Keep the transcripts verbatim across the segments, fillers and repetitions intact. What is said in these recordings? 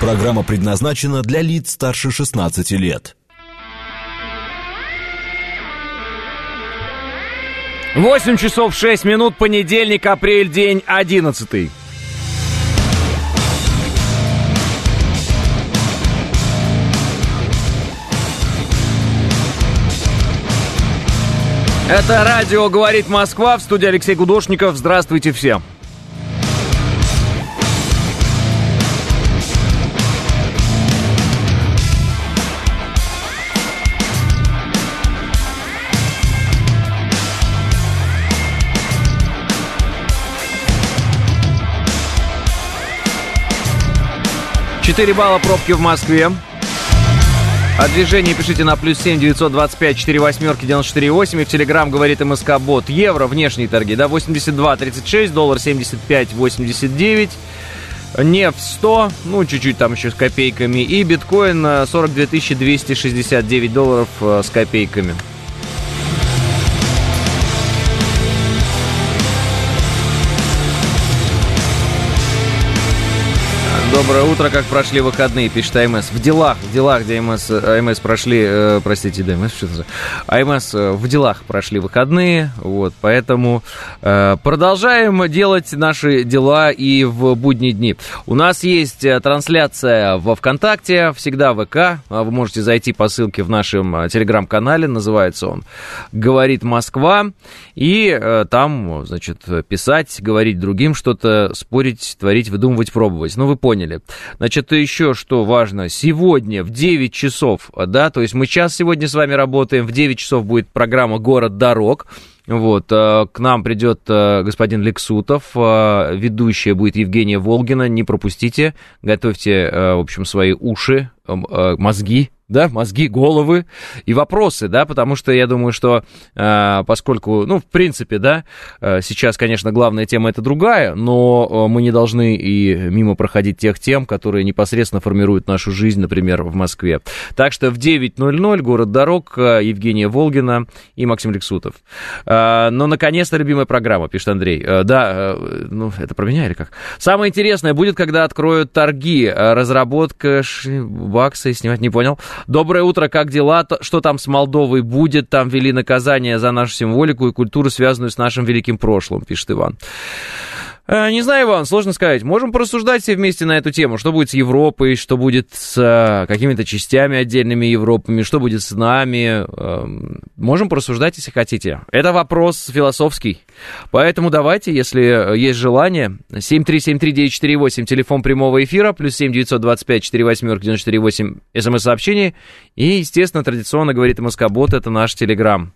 Программа предназначена для лиц старше шестнадцати лет. восемь часов шесть минут, понедельник, апрель, день одиннадцатый. Это радио «Говорит Москва», в студии Алексей Гудошников. Здравствуйте всем. четыре балла пробки в Москве. О движении пишите на плюс семь девятьсот двадцать пять четыре восьмерки девяносто четыре восемь. И в Телеграм говорит МСК-бот. Евро, внешние торги, да, восемьдесят два тридцать шесть, доллар семьдесят пять восемьдесят девять, нефть сто, ну, чуть-чуть там еще с копейками. И биткоин сорок две тысячи двести шестьдесят девять долларов с копейками. Доброе утро, как прошли выходные, пишет АМС. В делах, в делах, где АМС, АМС прошли, э, простите, да, АМС, что это? АМС в делах прошли выходные, вот, поэтому э, продолжаем делать наши дела и в будние дни. У нас есть трансляция во ВКонтакте, всегда ВК, вы можете зайти по ссылке в нашем Телеграм-канале, называется он «Говорит Москва», и э, там, значит, писать, говорить другим что-то, спорить, творить, выдумывать, пробовать. Ну, вы поняли. Значит, еще что важно, сегодня в девять часов, да, то есть мы час сегодня с вами работаем, в девять часов будет программа «Город дорог». Вот, к нам придет господин Лексутов, ведущая будет Евгения Волгина, не пропустите, готовьте, в общем, свои уши, мозги, да, мозги, головы и вопросы, да, потому что я думаю, что э, поскольку, ну, в принципе, да, э, сейчас, конечно, главная тема это другая, но э, мы не должны и мимо проходить тех тем, которые непосредственно формируют нашу жизнь, например, в Москве. Так что в девять ноль ноль «Город дорог», э, Евгения Волгина и Максим Лексутов. Э, но, наконец-то, любимая программа, пишет Андрей. Э, да, э, ну, это про меня или как? Самое интересное будет, когда откроют торги, разработка ш... баксы снимать, не понял. Доброе утро, как дела? Что там с Молдовой будет? Там ввели наказание за нашу символику и культуру, связанную с нашим великим прошлым, пишет Иван. Не знаю, Иван, сложно сказать. Можем порассуждать все вместе на эту тему. Что будет с Европой, что будет с какими-то частями отдельными Европами, что будет с нами. Можем порассуждать, если хотите. Это вопрос философский. Поэтому давайте, если есть желание, семь три семь три девять четыре восемь, телефон прямого эфира, плюс семь девятьсот двадцать пять четыре восьмерки девяносто четыре восемь, смс-сообщение. И, естественно, традиционно говорит МСК-бот, это наш Телеграм.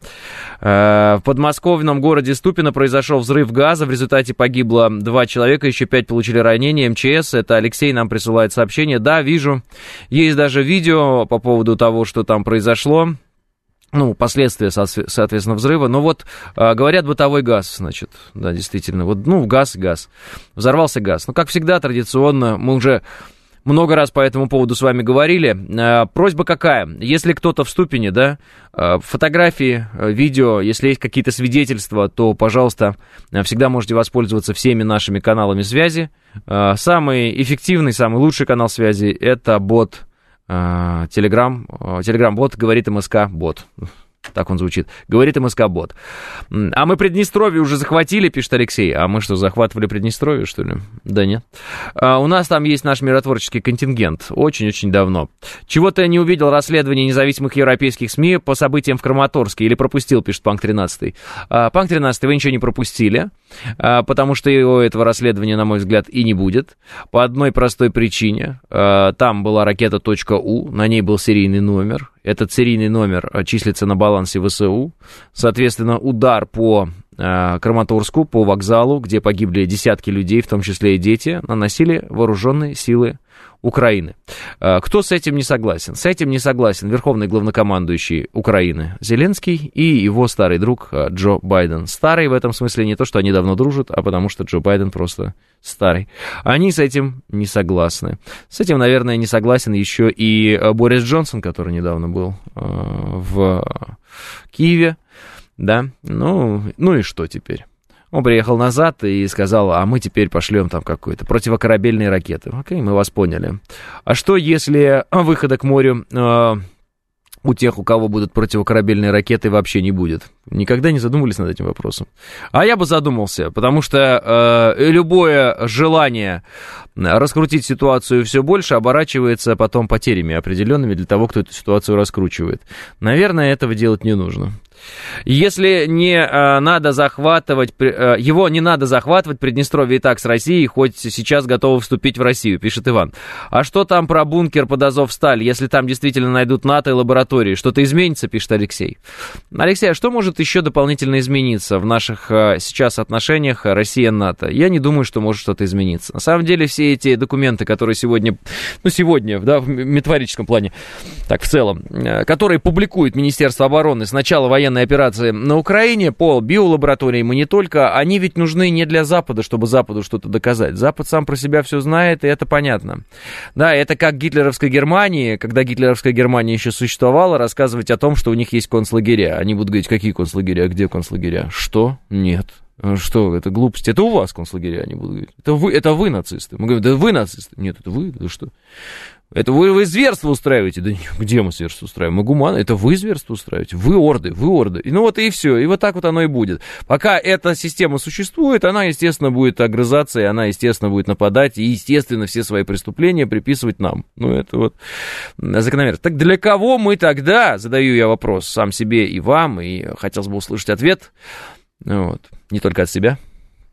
В подмосковном городе Ступино произошел взрыв газа, в результате погибло два человека, еще пять получили ранения. МЧС, это Алексей нам присылает сообщение. Да, вижу. Есть даже видео по поводу того, что там произошло. Ну, последствия, соответственно, взрыва. Но вот, говорят, бытовой газ, значит. Да, действительно. Вот, ну, газ, газ. Взорвался газ. Ну, как всегда, традиционно, мы уже много раз по этому поводу с вами говорили. Просьба какая? Если кто-то в Ступине, да, фотографии, видео, если есть какие-то свидетельства, то, пожалуйста, всегда можете воспользоваться всеми нашими каналами связи. Самый эффективный, самый лучший канал связи – это бот Telegram, Telegram-бот «Говорит МСК-бот». Так он звучит. Говорит МСК-бот. А мы Приднестровье уже захватили, пишет Алексей. А мы что, захватывали Приднестровье, что ли? Да нет. А у нас там есть наш миротворческий контингент. Очень-очень давно. Чего-то я не увидел расследование независимых европейских СМИ по событиям в Краматорске. Или пропустил, пишет Панк тринадцатый. А, Панк тринадцатый, вы ничего не пропустили. А, потому что его этого расследования, на мой взгляд, и не будет. По одной простой причине. А, там была ракета .у, на ней был серийный номер. Этот серийный номер числится на балансе ВСУ. Соответственно, удар по э, Краматорску, по вокзалу, где погибли десятки людей, в том числе и дети, наносили вооруженные силы Украины. Кто с этим не согласен? С этим не согласен верховный главнокомандующий Украины Зеленский и его старый друг Джо Байден. Старый в этом смысле не то, что они давно дружат, а потому что Джо Байден просто старый. Они с этим не согласны. С этим, наверное, не согласен еще и Борис Джонсон, который недавно был в Киеве. Да, ну, ну и что теперь? Он приехал назад и сказал, а мы теперь пошлем там какой-то противокорабельные ракеты. Окей, мы вас поняли. А что, если выхода к морю э, у тех, у кого будут противокорабельные ракеты, вообще не будет? Никогда не задумывались над этим вопросом? А я бы задумался, потому что э, любое желание раскрутить ситуацию все больше оборачивается потом потерями определенными для того, кто эту ситуацию раскручивает. Наверное, этого делать не нужно. Если не э, надо захватывать, э, его не надо захватывать, Приднестровье и так с Россией, хоть сейчас готовы вступить в Россию, пишет Иван. А что там про бункер под Азовсталь, если там действительно найдут НАТО и лаборатории? Что-то изменится, пишет Алексей. Алексей, а что может еще дополнительно измениться в наших э, сейчас отношениях Россия-НАТО? Я не думаю, что может что-то измениться. На самом деле все эти документы, которые сегодня, ну сегодня, да, в метафорическом плане, так в целом, э, которые публикует Министерство обороны с начала военной операции на Украине по биолабораториям и не только, они ведь нужны не для Запада, чтобы Западу что-то доказать. Запад сам про себя все знает, и это понятно. Да, это как гитлеровской Германии, когда гитлеровская Германия еще существовала, рассказывать о том, что у них есть концлагеря. Они будут говорить, какие концлагеря, где концлагеря? Что? Нет. Что, это глупости. Это у вас концлагеря, они будут говорить. Это вы, это вы нацисты. Мы говорим, да вы нацисты. Нет, это вы, да что? Это вы, вы зверство устраиваете. Да где мы зверство устраиваем? Мы гуманы. Это вы зверство устраиваете. Вы орды, вы орды. И ну вот и все. И вот так вот оно и будет. Пока эта система существует, она, естественно, будет огрызаться, и она, естественно, будет нападать, и, естественно, все свои преступления приписывать нам. Ну, это вот закономерно. Так для кого мы тогда, задаю я вопрос сам себе и вам, и хотелось бы услышать ответ, вот, не только от себя.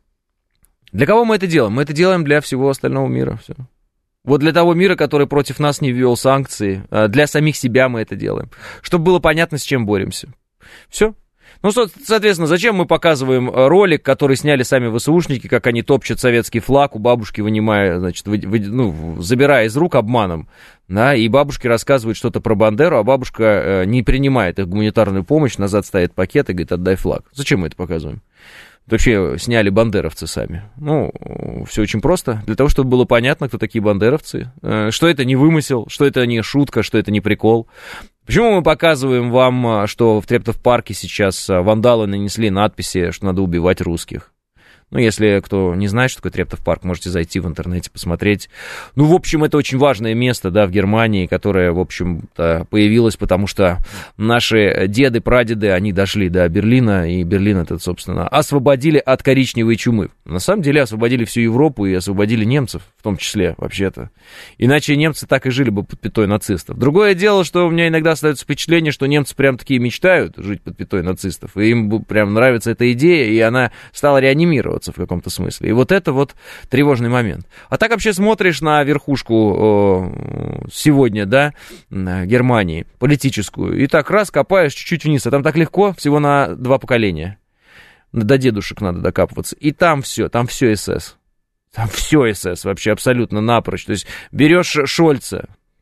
Для кого мы это делаем? Мы это делаем для всего остального мира. Все. Вот для того мира, который против нас не ввел санкции, для самих себя мы это делаем. Чтобы было понятно, с чем боремся. Все. Ну, соответственно, зачем мы показываем ролик, который сняли сами ВСУшники, как они топчут советский флаг, у бабушки вынимая, значит, вы, вы, ну, забирая из рук обманом, да, и бабушки рассказывают что-то про Бандеру, а бабушка э, не принимает их гуманитарную помощь, назад ставит пакет и говорит, отдай флаг. Зачем мы это показываем? Вообще сняли бандеровцы сами. Ну, все очень просто. Для того, чтобы было понятно, кто такие бандеровцы, что это не вымысел, что это не шутка, что это не прикол. Почему мы показываем вам, что в Трептов-парке сейчас вандалы нанесли надписи, что надо убивать русских? Ну, если кто не знает, что такое Трептов-парк, можете зайти в интернете, посмотреть. Ну, в общем, это очень важное место, да, в Германии, которое, в общем-то, появилось, потому что наши деды, прадеды, они дошли до Берлина, и Берлин этот, собственно, освободили от коричневой чумы. На самом деле освободили всю Европу и освободили немцев, в том числе, вообще-то. Иначе немцы так и жили бы под пятой нацистов. Другое дело, что у меня иногда остается впечатление, что немцы прям такие мечтают жить под пятой нацистов, и им прям нравится эта идея, и она стала реанимировать в каком-то смысле. И вот это вот тревожный момент. А так вообще смотришь на верхушку э, сегодня, да, Германии, политическую, и так раз копаешь чуть-чуть вниз, а там так легко, всего на два поколения. До дедушек надо докапываться. И там все, там все СС. Там все СС вообще абсолютно напрочь. То есть берешь Шольца,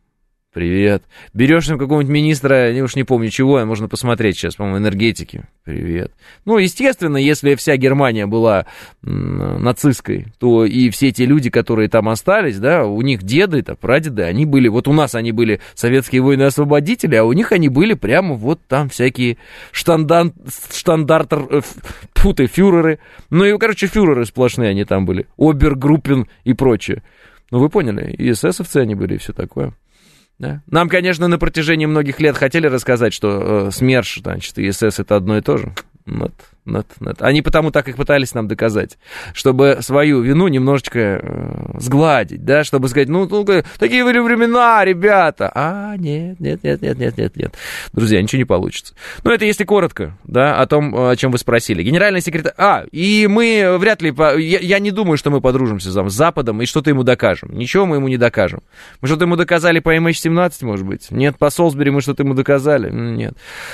привет. Берешь там какого-нибудь министра, я уж не помню чего, можно посмотреть сейчас, по-моему, энергетики. Привет. Ну, естественно, если вся Германия была м, нацистской, то и все те люди, которые там остались, да, у них деды, -то, прадеды, они были, вот у нас они были советские воины-освободители, а у них они были прямо вот там всякие штандан, штандартер, фу ты, фюреры. Ну и, короче, фюреры сплошные они там были, Обергруппен и прочее. Ну, вы поняли, и эсэсовцы они были, и все такое. Да. Нам, конечно, на протяжении многих лет хотели рассказать, что э, СМЕРШ, значит, и СС это одно и то же. Нет, нет, нет. Они потому так и пытались нам доказать, чтобы свою вину немножечко э, сгладить, да, чтобы сказать, ну, ну, такие были времена, ребята. А, нет, нет, нет, нет, нет, нет, нет. Друзья, ничего не получится. Ну, это если коротко, да, о том, о чем вы спросили. Генеральный секретарь... А, и мы вряд ли... Я, я не думаю, что мы подружимся с Западом и что-то ему докажем. Ничего мы ему не докажем. Мы что-то ему доказали по эм эйч семнадцать, может быть? Нет, по Солсбери мы что-то ему доказали? Нет.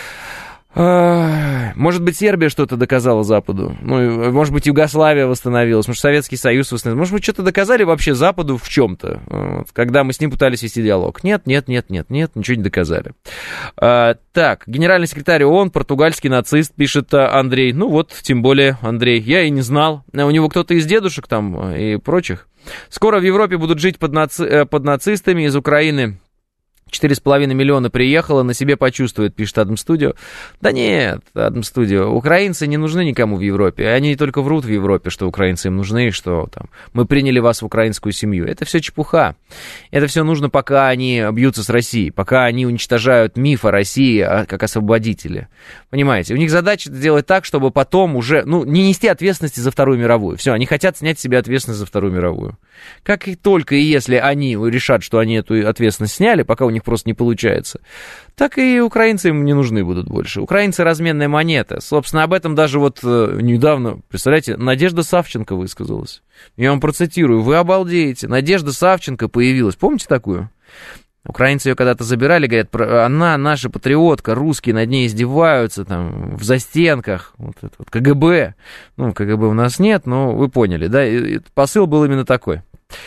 Может быть, Сербия что-то доказала Западу, ну, может быть, Югославия восстановилась, может, Советский Союз восстановился, может быть, что-то доказали вообще Западу в чем-то, вот, когда мы с ним пытались вести диалог. Нет, нет, нет, нет, нет, ничего не доказали. А, так, генеральный секретарь ООН, португальский нацист, пишет Андрей. Ну вот, тем более, Андрей, я и не знал. У него кто-то из дедушек там и прочих. Скоро в Европе будут жить под, наци... под нацистами из Украины. Четыре с половиной миллиона приехало, на себе почувствует, пишет Адам Студио. Да нет, Адам Студио, украинцы не нужны никому в Европе. Они только врут в Европе, что украинцы им нужны, что там мы приняли вас в украинскую семью. Это все чепуха. Это все нужно, пока они бьются с Россией, пока они уничтожают миф о России как освободителе. Понимаете, у них задача сделать так, чтобы потом уже, ну, не нести ответственности за Вторую мировую. Все, они хотят снять с себя ответственность за Вторую мировую. Как и только и если они решат, что они эту ответственность сняли, пока у них просто не получается, так и украинцы им не нужны будут больше. Украинцы разменная монета. Собственно, об этом даже вот недавно, представляете, Надежда Савченко высказалась. Я вам процитирую. Вы обалдеете. Надежда Савченко появилась. Помните такую? Украинцы ее когда-то забирали, говорят, она наша патриотка, русские над ней издеваются, там, в застенках, вот это вот, КГБ. Ну, КГБ у нас нет, но вы поняли, да? И посыл был именно такой.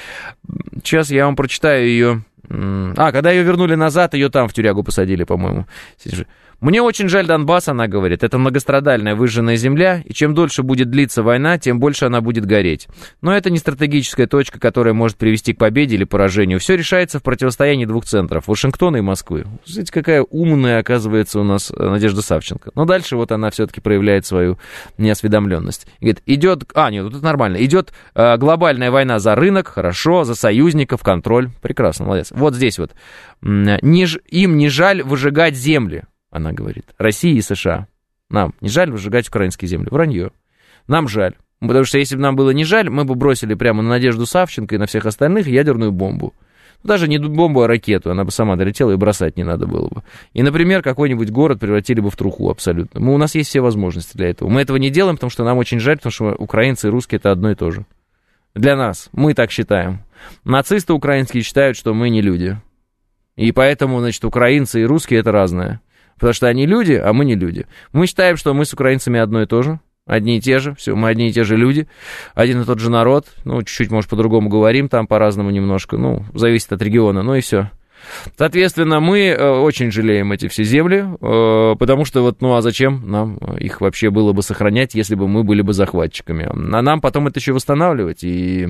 Сейчас я вам прочитаю ее. А, когда ее вернули назад, ее там в тюрягу посадили, по-моему. Мне очень жаль Донбасс, она говорит. Это многострадальная выжженная земля, и чем дольше будет длиться война, тем больше она будет гореть. Но это не стратегическая точка, которая может привести к победе или поражению. Все решается в противостоянии двух центров, Вашингтона и Москвы. Смотрите, какая умная, оказывается, у нас Надежда Савченко. Но дальше вот она все-таки проявляет свою неосведомленность. Говорит, идет... А, нет, тут нормально. Идет э, глобальная война за рынок, хорошо, за союзников, контроль. Прекрасно, молодец. Вот здесь вот. Не, им не жаль выжигать земли. Она говорит, России и США. Нам не жаль выжигать украинские земли. Вранье. Нам жаль. Потому что если бы нам было не жаль, мы бы бросили прямо на Надежду Савченко и на всех остальных ядерную бомбу. Даже не бомбу, а ракету. Она бы сама долетела и бросать не надо было бы. И, например, какой-нибудь город превратили бы в труху абсолютно. Мы, у нас есть все возможности для этого. Мы этого не делаем, потому что нам очень жаль, потому что украинцы и русские это одно и то же. Для нас. Мы так считаем. Нацисты украинские считают, что мы не люди. И поэтому, значит, украинцы и русские это разное. Потому что они люди, а мы не люди. Мы считаем, что мы с украинцами одно и то же, одни и те же, все, мы одни и те же люди, один и тот же народ, ну, чуть-чуть, может, по-другому говорим, там по-разному немножко, ну, зависит от региона, ну и все. Соответственно, мы э, очень жалеем эти все земли, э, потому что вот, ну, а зачем нам их вообще было бы сохранять, если бы мы были бы захватчиками? А нам потом это еще восстанавливать, и...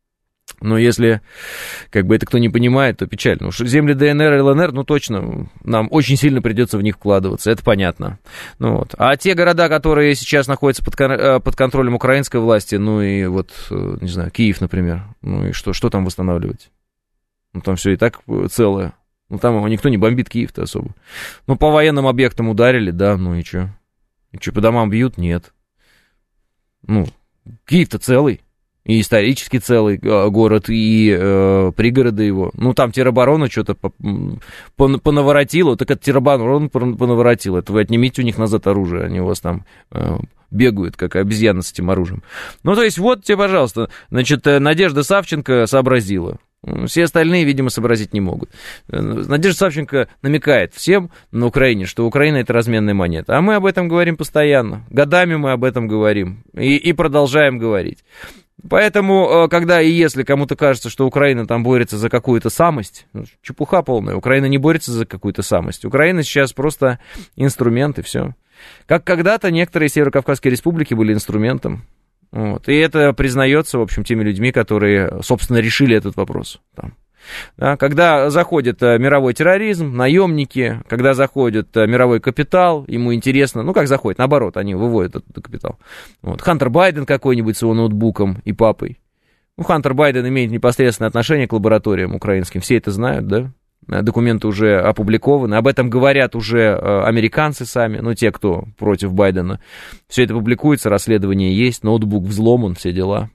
Но если, как бы, это кто не понимает, то печально. Уж земли ДНР и ЛНР, ну, точно, нам очень сильно придется в них вкладываться, это понятно. Ну, вот. А те города, которые сейчас находятся под, под контролем украинской власти, ну, и вот, не знаю, Киев, например, ну, и что, что там восстанавливать? Ну, там все и так целое. Ну, там никто не бомбит Киев-то особо. Ну, по военным объектам ударили, да, ну, и что? И что, по домам бьют? Нет. Ну, Киев-то целый. И исторически целый город, и э, пригороды его. Ну, там тероборона что-то понаворотила, так это тероборона понаворотила. Это вы отнимите у них назад оружие, они у вас там э, бегают, как обезьяны с этим оружием. Ну, то есть, вот тебе, пожалуйста, значит, Надежда Савченко сообразила. Все остальные, видимо, сообразить не могут. Надежда Савченко намекает всем на Украине, что Украина — это разменная монета. А мы об этом говорим постоянно. Годами мы об этом говорим. И, и продолжаем говорить. Поэтому, когда и если кому-то кажется, что Украина там борется за какую-то самость, чепуха полная. Украина не борется за какую-то самость. Украина сейчас просто инструмент, и все. Как когда-то некоторые северокавказские республики были инструментом. Вот. И это признается, в общем, теми людьми, которые, собственно, решили этот вопрос. Там. Да, когда заходит мировой терроризм, наемники, когда заходит мировой капитал, ему интересно, ну как заходит, наоборот, они выводят этот капитал. Вот. Хантер Байден какой-нибудь с его ноутбуком и папой. Ну, Хантер Байден имеет непосредственное отношение к лабораториям украинским, все это знают, да? Документы уже опубликованы, об этом говорят уже американцы сами, ну, те, кто против Байдена. Все это публикуется, расследование есть, ноутбук взломан, все дела.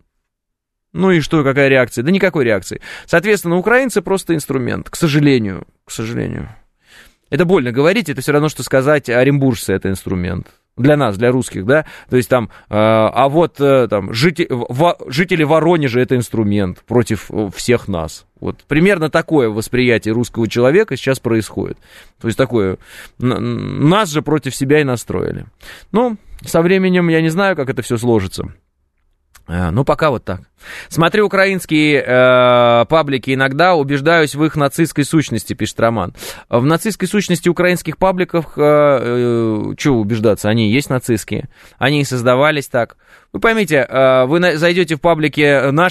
Ну и что, какая реакция? Да никакой реакции. Соответственно, украинцы просто инструмент, к сожалению, к сожалению. Это больно говорить, это все равно, что сказать, оренбуржцы — это инструмент. Для нас, для русских, да, то есть там, э, а вот э, там жители, во, жители Воронежа — это инструмент против всех нас. Вот примерно такое восприятие русского человека сейчас происходит. То есть такое, нас же против себя и настроили. Ну, со временем я не знаю, как это все сложится. Ну, пока вот так. Смотрю украинские э, паблики иногда, убеждаюсь в их нацистской сущности, пишет Роман. В нацистской сущности украинских пабликов, э, э, чего убеждаться, они есть нацистские, они и создавались так. Вы поймите, э, вы на, зайдете в паблики наши,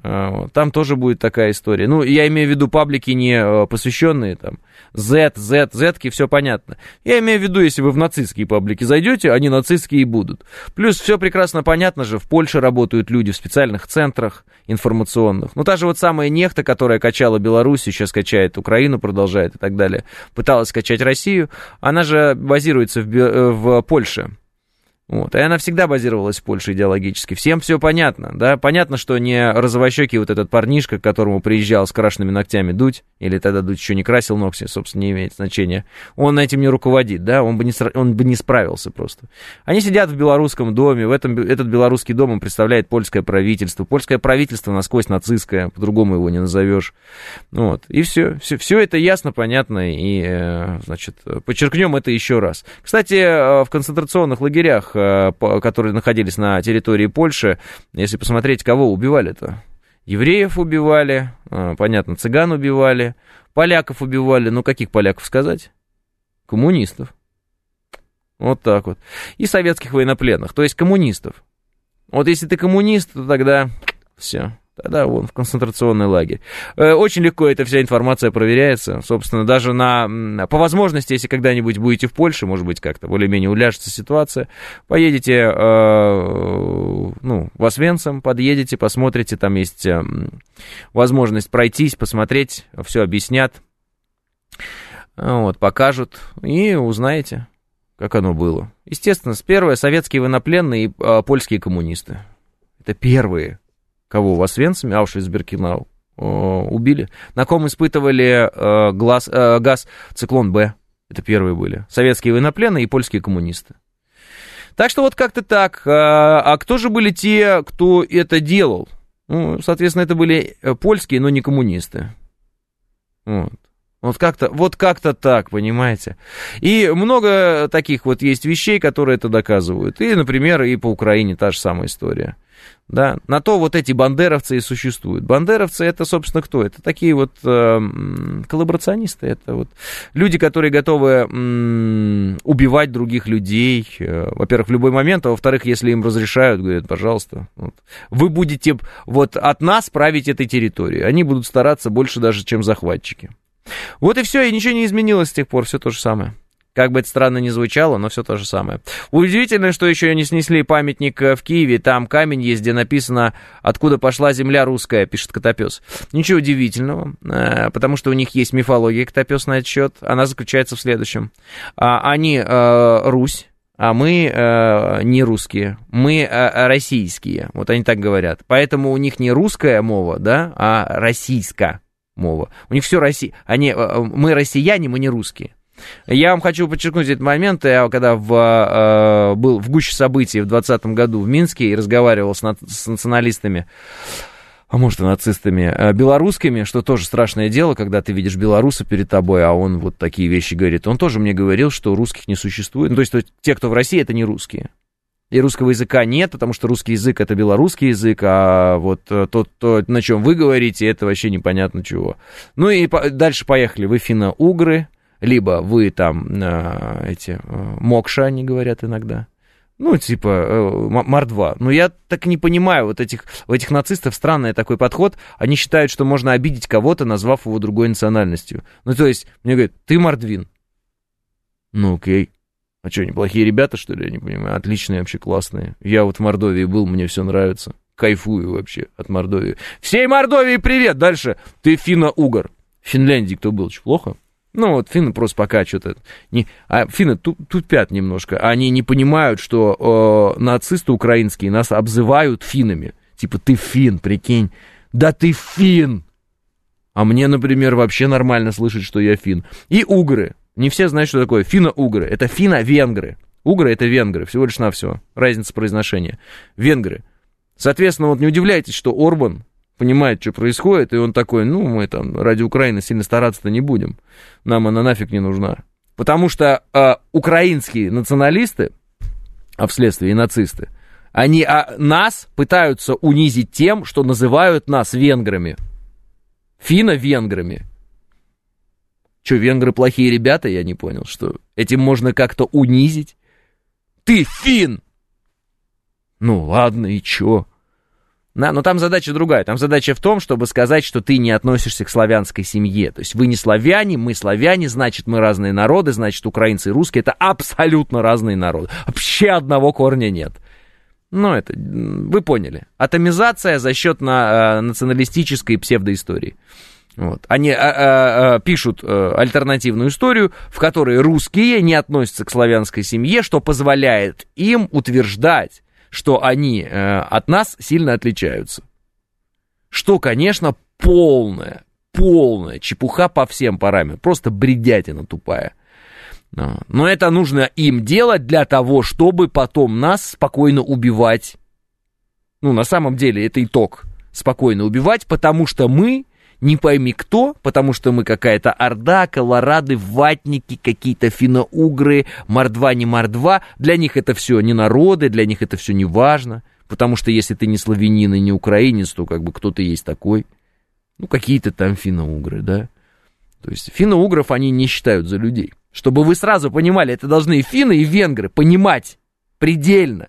Там тоже будет такая история. Ну, я имею в виду паблики, не посвященные там Z, Z, Z-ки, все понятно. Я имею в виду, если вы в нацистские паблики зайдете, они нацистские и будут. Плюс все прекрасно понятно же, в Польше работают люди в специальных центрах информационных. Ну, та же вот самая Нехта, которая качала Беларусь, сейчас качает Украину, продолжает и так далее, пыталась скачать Россию, она же базируется в, в Польше. Вот. И она всегда базировалась в Польше идеологически. Всем все понятно, да? Понятно, что не розовощекий вот этот парнишка, к которому приезжал с крашенными ногтями Дудь, или тогда Дудь еще не красил ногти, собственно, не имеет значения, он этим не руководит, да? Он бы не, он бы не справился просто. Они сидят в белорусском доме, в этом, этот белорусский дом им представляет польское правительство. Польское правительство насквозь нацистское, по-другому его не назовешь. Вот. И все, все, все это ясно, понятно, и, значит, подчеркнем это еще раз. Кстати, в концентрационных лагерях, которые находились на территории Польши, если посмотреть, кого убивали-то? Евреев убивали, понятно, цыган убивали, поляков убивали, ну каких поляков сказать? Коммунистов. Вот так вот. И советских военнопленных, то есть коммунистов. Вот если ты коммунист, то тогда все. Тогда вон в концентрационный лагерь. Очень легко эта вся информация проверяется. Собственно, даже на, по возможности, если когда-нибудь будете в Польше, может быть, как-то более-менее уляжется ситуация, поедете э, ну, в Освенцим, подъедете, посмотрите, там есть э, возможность пройтись, посмотреть, все объяснят, вот, покажут, и узнаете, как оно было. Естественно, первое, советские военнопленные и э, польские коммунисты. Это первые. Кого в Освенциме, Аушвиц-Биркенау, убили. На ком испытывали э, глаз, э, газ «Циклон-Б». Это первые были. Советские военнопленные и польские коммунисты. Так что вот как-то так. А, а кто же были те, кто это делал? Ну, соответственно, это были польские, но не коммунисты. Вот. Вот как-то, вот как-то так, понимаете. И много таких вот есть вещей, которые это доказывают. И, например, и по Украине та же самая история. Да, на то вот эти бандеровцы и существуют. Бандеровцы это, собственно, кто? Это такие вот э, коллаборационисты, это вот люди, которые готовы э, убивать других людей, э, во-первых, в любой момент, а во-вторых, если им разрешают, говорят, пожалуйста, вот, вы будете вот от нас править этой территорией. Они будут стараться больше даже, чем захватчики. Вот и все, и ничего не изменилось с тех пор, все то же самое. Как бы это странно ни звучало, но все то же самое. Удивительно, что еще не снесли памятник в Киеве. Там камень есть, где написано «Откуда пошла земля русская», пишет Котопес. Ничего удивительного, потому что у них есть мифология Котопес на этот счет. Она заключается в следующем. Они Русь, а мы не русские, мы российские. Вот они так говорят. Поэтому у них не русская мова, да, а российская мова. У них все Россия. Они, мы россияне, мы не русские. Я вам хочу подчеркнуть этот момент. Я когда в, э, был в гуще событий в двадцатом году в Минске и разговаривал с, на, с националистами, а может и нацистами, э, белорусскими, что тоже страшное дело, когда ты видишь белоруса перед тобой, а он вот такие вещи говорит. Он тоже мне говорил, что русских не существует. Ну, то есть, то есть те, кто в России, это не русские. И русского языка нет, потому что русский язык — это белорусский язык, а вот тот, то, на чем вы говорите, это вообще непонятно чего. Ну и по- дальше поехали. Вы финно-угры, либо вы там э, эти э, мокша, они говорят иногда. Ну, типа э, мордва. Но я так не понимаю, вот этих, у этих нацистов странный такой подход. Они считают, что можно обидеть кого-то, назвав его другой национальностью. Ну, то есть, мне говорят, ты мордвин. Ну, окей. А что, неплохие ребята, что ли? Я не понимаю. Отличные вообще, классные. Я вот в Мордовии был, мне все нравится. Кайфую вообще от Мордовии. Всей Мордовии привет! Дальше. Ты финно-угор. В Финляндии кто был? Что, плохо? Ну, вот финны просто пока что-то... Не... А финны тупят немножко. Они не понимают, что э, нацисты украинские нас обзывают финнами. Типа, ты фин, прикинь. Да ты фин! А мне, например, вообще нормально слышать, что я фин. И угры. Не все знают, что такое финно-угры. Это финно-венгры. Угры — это венгры, всего лишь навсего. Разница произношения. Венгры. Соответственно, вот не удивляйтесь, что Орбан понимает, что происходит, и он такой, ну, мы там ради Украины сильно стараться-то не будем. Нам она нафиг не нужна. Потому что э, украинские националисты, а вследствие и нацисты, они а, нас пытаются унизить тем, что называют нас венграми. Финно-венграми. Что, венгры плохие ребята? Я не понял, что этим можно как-то унизить? Ты фин! Ну ладно, и чё? Да, но там задача другая. Там задача в том, чтобы сказать, что ты не относишься к славянской семье. То есть вы не славяне, мы славяне, значит, мы разные народы, значит, украинцы и русские — это абсолютно разные народы. Вообще одного корня нет. Ну, это, вы поняли. Атомизация за счет на, националистической псевдоистории. Вот. Они а, а, а, пишут а, альтернативную историю, в которой русские не относятся к славянской семье, что позволяет им утверждать, что они э, от нас сильно отличаются. Что, конечно, полная, полная чепуха по всем параметрам. Просто бредятина тупая. Но это нужно им делать для того, чтобы потом нас спокойно убивать. Ну, на самом деле, это итог. Спокойно убивать, потому что мы... Не пойми кто, потому что мы какая-то орда, колорады, ватники, какие-то финно-угры, мордва, не мордва. Для них это все не народы, для них это все не важно. Потому что если ты не славянин и не украинец, то как бы кто ты есть такой. Ну, какие-то там финно-угры, да. То есть финно-угров они не считают за людей. Чтобы вы сразу понимали, это должны и финны, и венгры понимать предельно.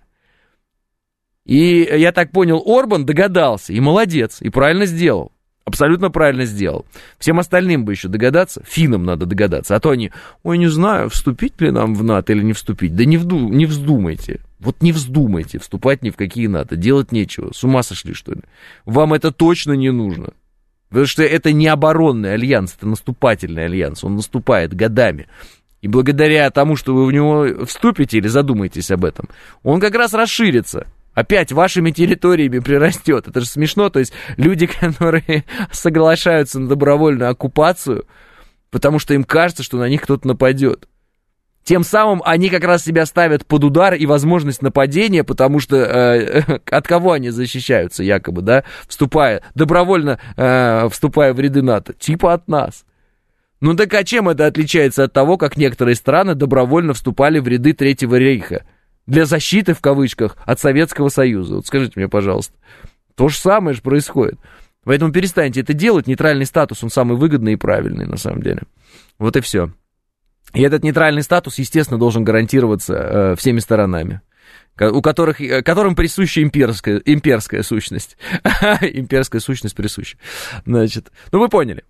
И я так понял, Орбан догадался, и молодец, и правильно сделал. Абсолютно правильно сделал. Всем остальным бы еще догадаться, финнам надо догадаться, а то они, ой, не знаю, вступить ли нам в НАТО или не вступить. Да не, вду, не вздумайте, вот не вздумайте вступать ни в какие НАТО, делать нечего, с ума сошли, что ли. Вам это точно не нужно, потому что это не оборонный альянс, это наступательный альянс, он наступает годами. И благодаря тому, что вы в него вступите или задумаетесь об этом, он как раз расширится. Опять вашими территориями прирастет. Это же смешно. То есть люди, которые соглашаются на добровольную оккупацию, потому что им кажется, что на них кто-то нападет. Тем самым они как раз себя ставят под удар и возможность нападения, потому что э, от кого они защищаются якобы, да, вступая, добровольно э, вступая в ряды НАТО? Типа от нас. Ну так а чем это отличается от того, как некоторые страны добровольно вступали в ряды Третьего рейха? Для защиты, в кавычках, от Советского Союза. Вот скажите мне, пожалуйста. То же самое же происходит. Поэтому перестаньте это делать. Нейтральный статус, он самый выгодный и правильный, на самом деле. Вот и все. И этот нейтральный статус, естественно, должен гарантироваться э, всеми сторонами, у которых, которым присуща имперская, имперская сущность. Имперская сущность присуща. Значит, ну вы поняли.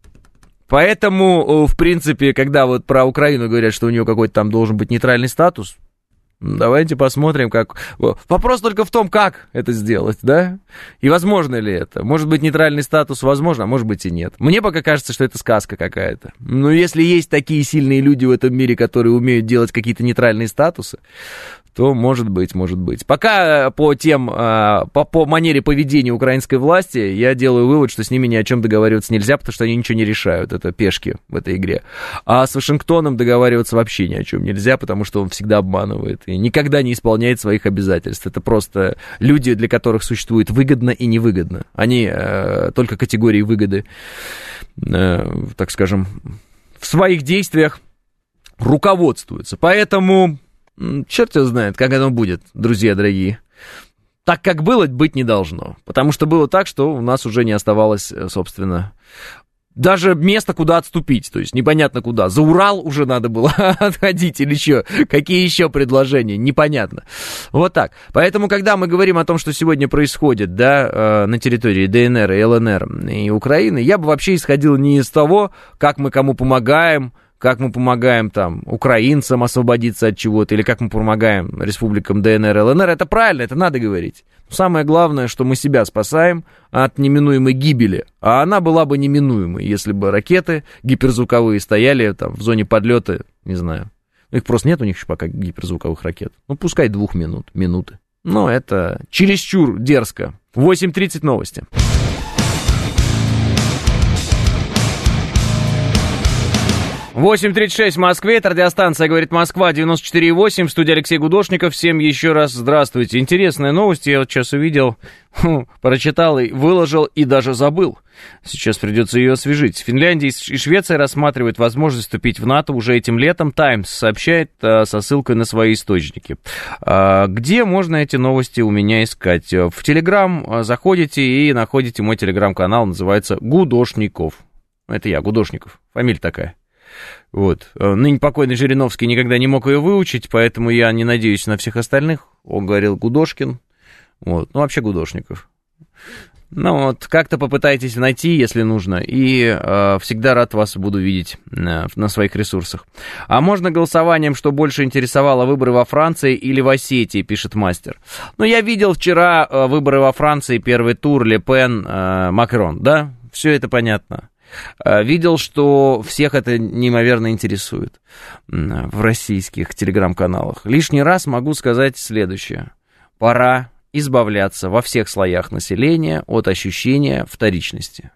Поэтому, в принципе, когда вот про Украину говорят, что у нее какой-то там должен быть нейтральный статус, давайте посмотрим, как... Вопрос только в том, как это сделать, да? И возможно ли это? Может быть, нейтральный статус возможно, а может быть и нет. Мне пока кажется, что это сказка какая-то. Но если есть такие сильные люди в этом мире, которые умеют делать какие-то нейтральные статусы, то может быть, может быть. Пока по тем, по, по манере поведения украинской власти я делаю вывод, что с ними ни о чем договариваться нельзя, потому что они ничего не решают, это пешки в этой игре. А с Вашингтоном договариваться вообще ни о чем нельзя, потому что он всегда обманывает и никогда не исполняет своих обязательств. Это просто люди, для которых существует выгодно и невыгодно. Они э, только категории выгоды, э, так скажем, в своих действиях руководствуются. Поэтому... Черт его знает, как оно будет, друзья дорогие. Так, как было, быть не должно. Потому что было так, что у нас уже не оставалось, собственно, даже места, куда отступить. То есть непонятно куда. За Урал уже надо было отходить или что? Какие еще предложения? Непонятно. Вот так. Поэтому, когда мы говорим о том, что сегодня происходит, да, на территории ДНР, ЛНР и Украины, я бы вообще исходил не из того, как мы кому помогаем, как мы помогаем там украинцам освободиться от чего-то, или как мы помогаем республикам ДНР, ЛНР, это правильно, это надо говорить. Но самое главное, что мы себя спасаем от неминуемой гибели, а она была бы неминуемой, если бы ракеты гиперзвуковые стояли там в зоне подлета, не знаю, их просто нет у них еще пока гиперзвуковых ракет, ну пускай двух минут, минуты, но это чересчур дерзко. восемь тридцать новости. восемь тридцать шесть в Москве, это радиостанция «Говорит Москва», девяносто четыре и восемь, в студии Алексей Гудошников. Всем еще раз здравствуйте. Интересная новость, я вот сейчас увидел, фу, прочитал и выложил, и даже забыл. Сейчас придется ее освежить. Финляндия и Швеция рассматривают возможность вступить в НАТО уже этим летом. «Таймс» сообщает а, со ссылкой на свои источники. А, где можно эти новости у меня искать? В Телеграм а, заходите и находите мой Телеграм-канал, называется «Гудошников». Это я, Гудошников, фамилия такая. Вот. Ныне покойный Жириновский никогда не мог ее выучить, поэтому я не надеюсь на всех остальных. Он говорил Гудошкин. Вот. Ну, вообще Гудошников. Ну вот, как-то попытайтесь найти, если нужно, и э, всегда рад вас буду видеть э, на своих ресурсах. А можно голосованием, что больше интересовало, выборы во Франции или в Осетии, пишет мастер. Ну, я видел вчера э, выборы во Франции, первый тур, Ле Пен, э, Макрон, да, все это понятно. Э, видел, что всех это неимоверно интересует э, в российских телеграм-каналах. Лишний раз могу сказать следующее. Пора избавляться во всех слоях населения от ощущения вторичности.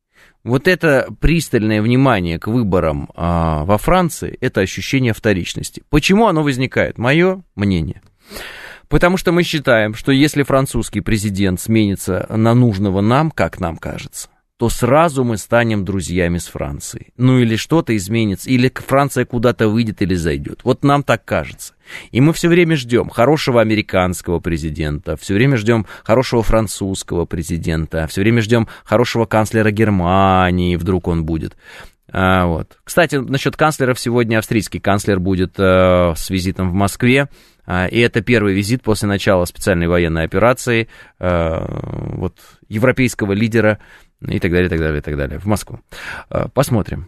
Вот это пристальное внимание к выборам а, во Франции, это ощущение вторичности. Почему оно возникает? Мое мнение. Потому что мы считаем, что если французский президент сменится на нужного нам, как нам кажется, то сразу мы станем друзьями с Францией. Ну или что-то изменится, или Франция куда-то выйдет или зайдет. Вот нам так кажется. И мы все время ждем хорошего американского президента, все время ждем хорошего французского президента, все время ждем хорошего канцлера Германии, вдруг он будет. А, вот. Кстати, насчет канцлеров, сегодня австрийский канцлер будет а, с визитом в Москве. И это первый визит после начала специальной военной операции а, вот, европейского лидера и так далее, и так далее, и так далее, в Москву. А, посмотрим.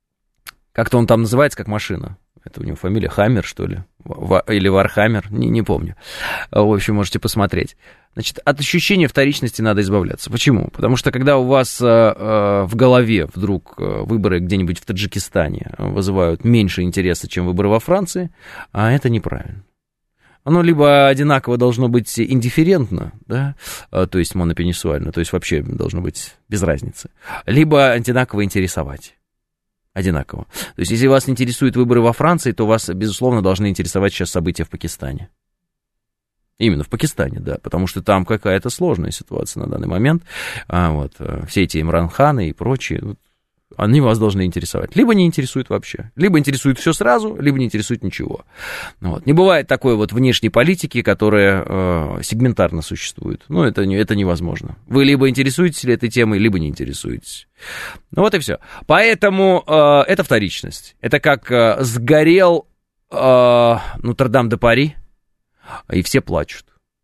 Как-то он там называется, как машина. Это у него фамилия Хаммер, что ли? Или Вархаммер, не, не помню. В общем, можете посмотреть. Значит, от ощущения вторичности надо избавляться. Почему? Потому что когда у вас э, э, в голове вдруг э, выборы где-нибудь в Таджикистане вызывают меньше интереса, чем выборы во Франции, а это неправильно. Оно либо одинаково должно быть индифферентно, да, то есть монопенисуально, то есть вообще должно быть без разницы, либо одинаково интересовать. Одинаково. То есть, если вас интересуют выборы во Франции, то вас, безусловно, должны интересовать сейчас события в Пакистане. Именно в Пакистане, да, потому что там какая-то сложная ситуация на данный момент. А, вот, все эти Имран-ханы и прочие, вот, они вас должны интересовать. Либо не интересуют вообще, либо интересует все сразу, либо не интересует ничего. Вот. Не бывает такой вот внешней политики, которая э, сегментарно существует. Ну, это, это невозможно. Вы либо интересуетесь этой темой, либо не интересуетесь. Ну, вот и все. Поэтому э, это вторичность. Это как э, сгорел э, Нотр-Дам-де-Пари, и все плачут.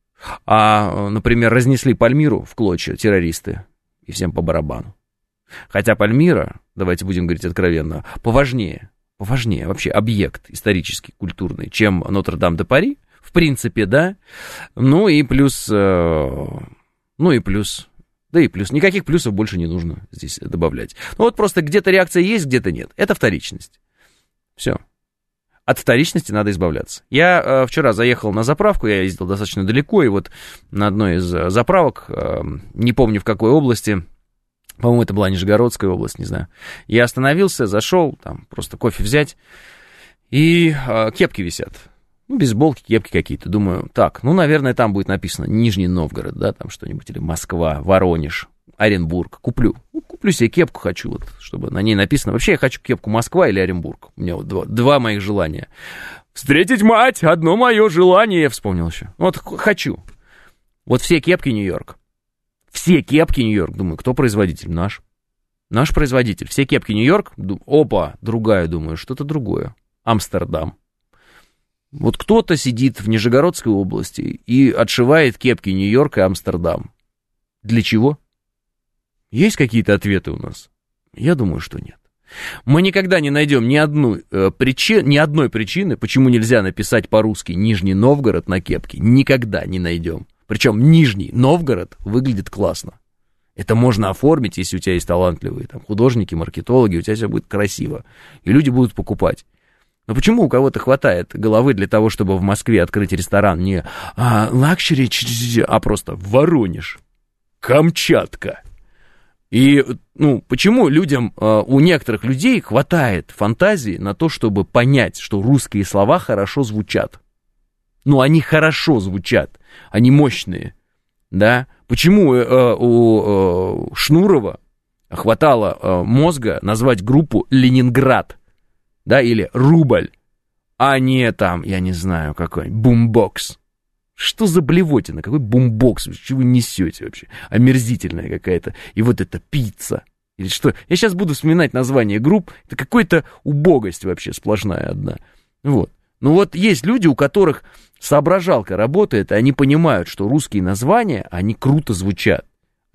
А, например, разнесли Пальмиру в клочья террористы, и всем по барабану. Хотя Пальмира, давайте будем говорить откровенно, поважнее, поважнее вообще объект исторический, культурный, чем Нотр-Дам-де-Пари, в принципе, да, ну и плюс, э, ну и плюс, да и плюс, никаких плюсов больше не нужно здесь добавлять. Ну вот просто где-то реакция есть, где-то нет, это вторичность, все. От вторичности надо избавляться. Я э, вчера заехал на заправку, я ездил достаточно далеко, и вот на одной из заправок, э, не помню в какой области, по-моему, это была Нижегородская область, не знаю. Я остановился, зашел, там, просто кофе взять, и э, кепки висят. Ну, бейсболки, кепки какие-то. Думаю, так, ну, наверное, там будет написано Нижний Новгород, да, там что-нибудь, или Москва, Воронеж, Оренбург. Куплю. Ну, куплю себе кепку, хочу, вот, чтобы на ней написано. Вообще, я хочу кепку Москва или Оренбург. У меня вот два, два моих желания. Встретить мать, одно мое желание, я вспомнил еще. Вот хочу. Вот все кепки Нью-Йорк. Все кепки Нью-Йорк, думаю, кто производитель? Наш. Наш производитель. Все кепки Нью-Йорк, опа, другая, думаю, что-то другое. Амстердам. Вот кто-то сидит в Нижегородской области и отшивает кепки Нью-Йорк и Амстердам. Для чего? Есть какие-то ответы у нас? Я думаю, что нет. Мы никогда не найдем ни, одну, э, причин, ни одной причины, почему нельзя написать по-русски Нижний Новгород на кепке. Никогда не найдем. Причем Нижний Новгород выглядит классно. Это можно оформить, если у тебя есть талантливые там, художники, маркетологи, у тебя все будет красиво. И люди будут покупать. Но почему у кого-то хватает головы для того, чтобы в Москве открыть ресторан не лакшери, а просто Воронеж, Камчатка? И, ну, почему людям, у некоторых людей хватает фантазии на то, чтобы понять, что русские слова хорошо звучат? Ну, они хорошо звучат, они мощные, да? Почему э, у э, Шнурова хватало э, мозга назвать группу «Ленинград», да, или «Рубль», а не там, я не знаю, какой, «Бумбокс». Что за блевотина, какой бумбокс, что вы несете вообще? Омерзительная какая-то. И вот эта пицца. Или что? Я сейчас буду вспоминать название групп. Это какая-то убогость вообще сплошная одна. Вот. Ну вот есть люди, у которых соображалка работает, и они понимают, что русские названия, они круто звучат.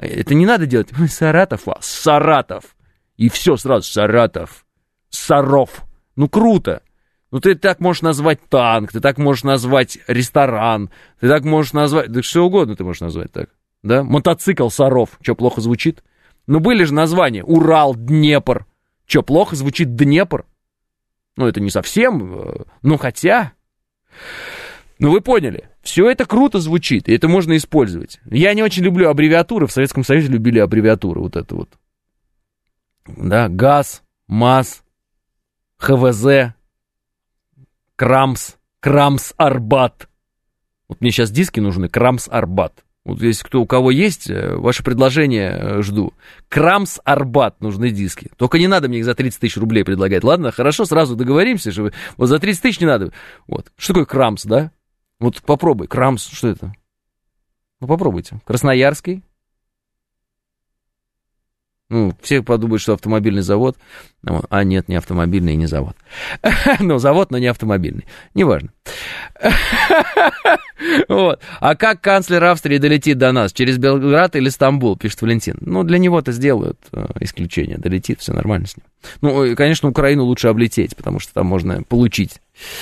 Это не надо делать. Саратов, а Саратов. И все сразу Саратов. Саров. Ну, круто. Ну, ты так можешь назвать танк, ты так можешь назвать ресторан, ты так можешь назвать... Да что угодно ты можешь назвать так. Да? Мотоцикл Саров. Что, плохо звучит? Ну, были же названия. Урал, Днепр. Что, плохо звучит Днепр? Ну, это не совсем, ну, хотя... Ну, вы поняли. Все это круто звучит, и это можно использовать. Я не очень люблю аббревиатуры. В Советском Союзе любили аббревиатуры. Вот это вот. Да, ГАЗ, МАЗ, ХВЗ, Крамс, Крамс-Арбат. Вот мне сейчас диски нужны, Крамс-Арбат. Вот если кто, у кого есть, ваше предложение жду. Крамс-Арбат нужны диски. Только не надо мне их за тридцать тысяч рублей предлагать. Ладно, хорошо, сразу договоримся, что вы... Вот за тридцать тысяч не надо. Вот. Что такое Крамс, да? Вот попробуй. Крамс, что это? Ну, попробуйте. Красноярский. Ну, все подумают, что автомобильный завод. А нет, не автомобильный и не завод. Ну, завод, но не автомобильный. Неважно. Вот. А как канцлер Австрии долетит до нас? Через Белград или Стамбул, пишет Валентин. Ну, для него-то сделают исключение. Долетит, все нормально с ним. Ну, и, конечно, Украину лучше облететь, потому что там можно получить.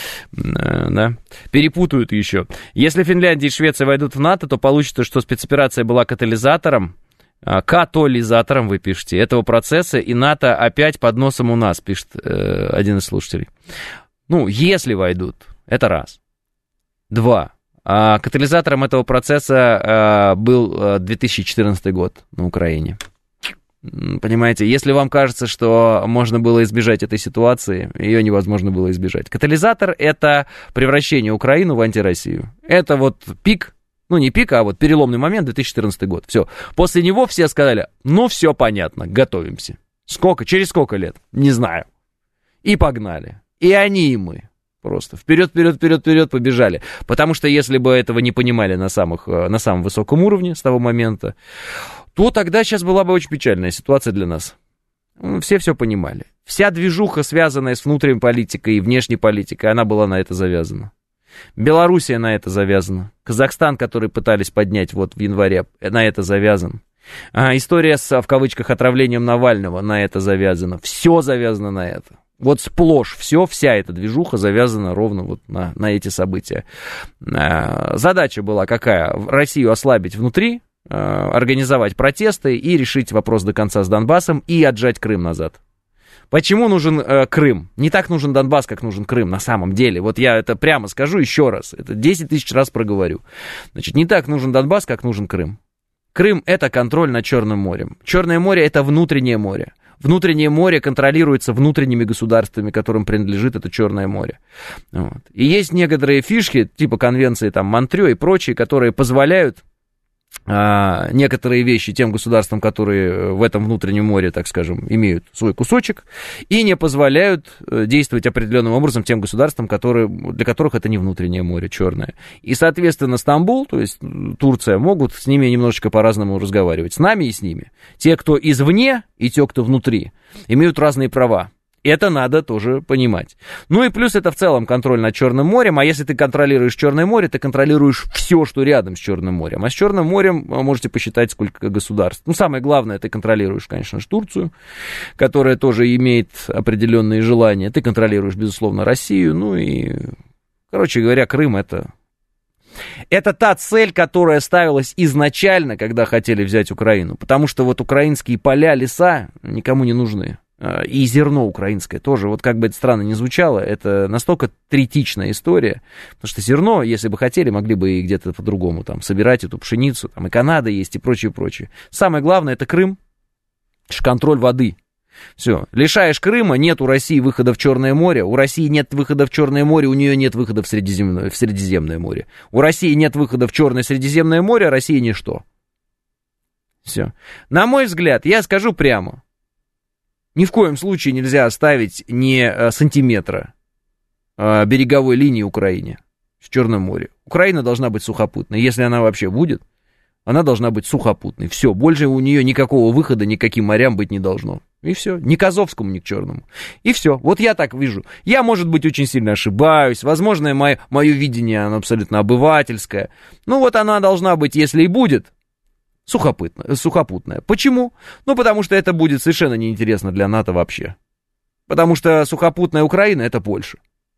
Да? Перепутают еще. Если Финляндия и Швеция войдут в НАТО, то получится, что спецоперация была катализатором, катализатором, вы пишете, этого процесса, и НАТО опять под носом у нас, пишет э, один из слушателей. Ну, если войдут, это раз. Два. А катализатором этого процесса э, был две тысячи четырнадцатый год на Украине. Понимаете, если вам кажется, что можно было избежать этой ситуации, ее невозможно было избежать. Катализатор — это превращение Украины в антироссию. Это вот пик. Ну, не пик, а вот переломный момент, две тысячи четырнадцатый год. Все. После него все сказали, ну, все понятно, готовимся. Сколько? Через сколько лет? Не знаю. И погнали. И они, и мы. Просто вперед, вперед, вперед, вперед побежали. Потому что если бы этого не понимали на, самых, на самом высоком уровне с того момента, то тогда сейчас была бы очень печальная ситуация для нас. Все все понимали. Вся движуха, связанная с внутренней политикой и внешней политикой, она была на это завязана. Белоруссия на это завязана. Казахстан, который пытались поднять вот в январе, на это завязан. А, история с, в кавычках, отравлением Навального на это завязана. Все завязано на это. Вот сплошь все, вся эта движуха завязана ровно вот на, на эти события. А, задача была какая? Россию ослабить внутри, а, организовать протесты и решить вопрос до конца с Донбассом и отжать Крым назад. Почему нужен э, Крым? Не так нужен Донбасс, как нужен Крым на самом деле. Вот я это прямо скажу еще раз. Это десять тысяч раз проговорю. Значит, не так нужен Донбасс, как нужен Крым. Крым — это контроль над Черным морем. Черное море — это внутреннее море. Внутреннее море контролируется внутренними государствами, которым принадлежит это Черное море. Вот. И есть некоторые фишки, типа конвенции там, Монтрё и прочие, которые позволяют а, некоторые вещи тем государствам, которые в этом внутреннем море, так скажем, имеют свой кусочек, и не позволяют действовать определенным образом тем государствам, которые, для которых это не внутреннее море, черное. И, соответственно, Стамбул, то есть Турция, могут с ними немножечко по-разному разговаривать. С нами и с ними. Те, кто извне, и те, кто внутри, имеют разные права. Это надо тоже понимать. Ну и плюс это в целом контроль над Черным морем. А если ты контролируешь Черное море, ты контролируешь все, что рядом с Черным морем. А с Черным морем можете посчитать, сколько государств. Ну, самое главное, ты контролируешь, конечно же, Турцию, которая тоже имеет определенные желания. Ты контролируешь, безусловно, Россию. Ну и, короче говоря, Крым — это... Это та цель, которая ставилась изначально, когда хотели взять Украину. Потому что вот украинские поля, леса никому не нужны. И зерно украинское тоже, вот как бы это странно ни звучало, это настолько третичная история, потому что зерно, если бы хотели, могли бы и где-то по-другому там собирать эту пшеницу, там и Канада есть, и прочее, прочее. Самое главное — это Крым, контроль воды. Все, лишаешь Крыма, нет у России выхода в Черное море, у России нет выхода в Черное море, у нее нет выхода в Средиземное, в Средиземное море. У России нет выхода в Черное Средиземное море, а Россия ничто. Все. На мой взгляд, я скажу прямо, ни в коем случае нельзя оставить ни сантиметра береговой линии Украине в Черном море. Украина должна быть сухопутной. Если она вообще будет, она должна быть сухопутной. Все, больше у нее никакого выхода никаким морям быть не должно. И все, ни к Азовскому, ни к Черному. И все, вот я так вижу. Я, может быть, очень сильно ошибаюсь. Возможно, мое, мое видение, оно абсолютно обывательское. Ну вот она должна быть, если и будет Сухопутная, сухопутная. Почему? Ну, потому что это будет совершенно неинтересно для НАТО вообще. Потому что сухопутная Украина — это Польша.